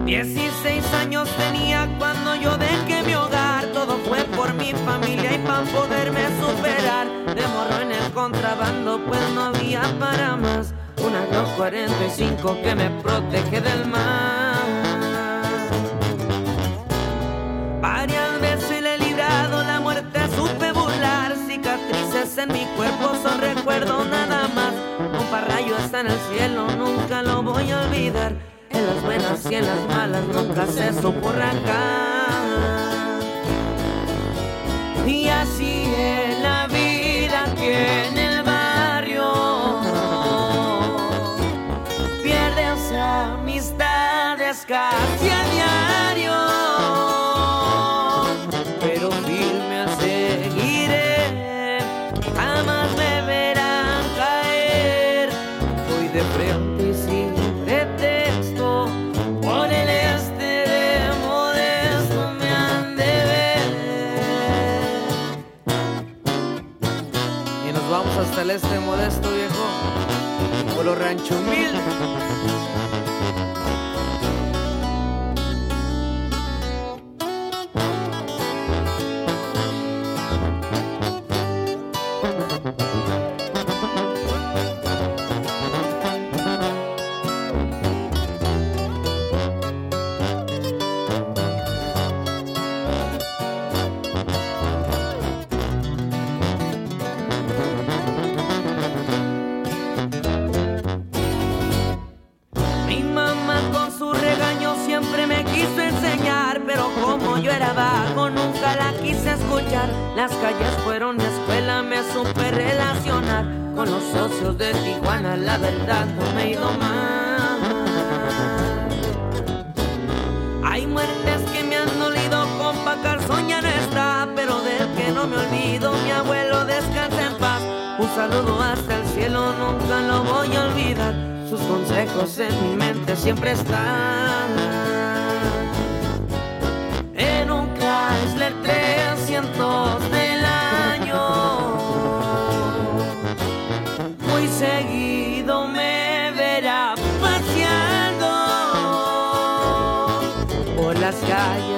16 años tenía cuando yo dejé mi hogar. Todo fue por mi familia y para poderme superar. De morro en el contrabando pues no había para más. Una Glock 45 que me protege del mal. Varias veces le he librado la muerte, supe burlar. Cicatrices en mi cuerpo son recuerdos nada más. Un parrayo está en el cielo, nunca lo voy a olvidar. En las buenas y en las malas nunca se supo arrancar. Y así es la vida que en el barrio pierdes amistades casi a diario. Pero firme seguiré, jamás me verán caer. Voy de frente y sin pretexto, por el este de Modesto me han de ver. Y nos vamos hasta el este de Modesto, viejo, por los Rancho Humilde. Mi mamá con su regaño siempre me quiso enseñar, pero como yo era vago nunca la quise escuchar. Las calles fueron mi escuela, me supe relacionar con los socios de Tijuana, la verdad no me he ido mal. Hay muertes que me han dolido, compa Garzón ya no está, pero del que no me olvido, mi abuelo descansa en paz. Un saludo hasta el cielo, nunca lo voy a olvidar. Sus consejos en mi mente siempre están. En un Chrysler 300 del año, muy seguido me verá paseando por las calles